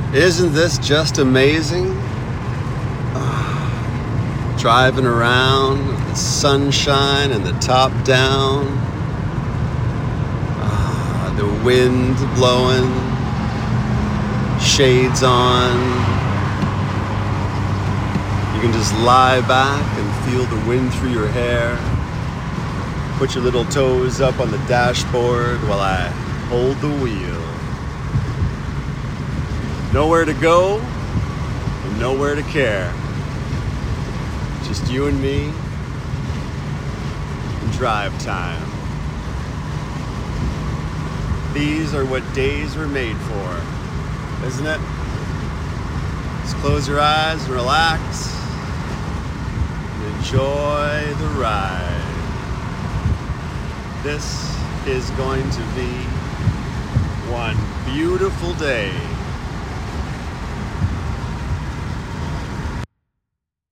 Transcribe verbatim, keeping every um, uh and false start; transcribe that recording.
Isn't this just amazing? Ah, driving around with the sunshine and the top down. Ah, the wind blowing, shades on. You can just lie back and feel the wind through your hair. Put your little toes up on the dashboard while I hold the wheel. Nowhere to go, and nowhere to care. Just you and me, and drive time. These are what days were made for, isn't it? Just close your eyes and relax, and enjoy the ride. This is going to be one beautiful day.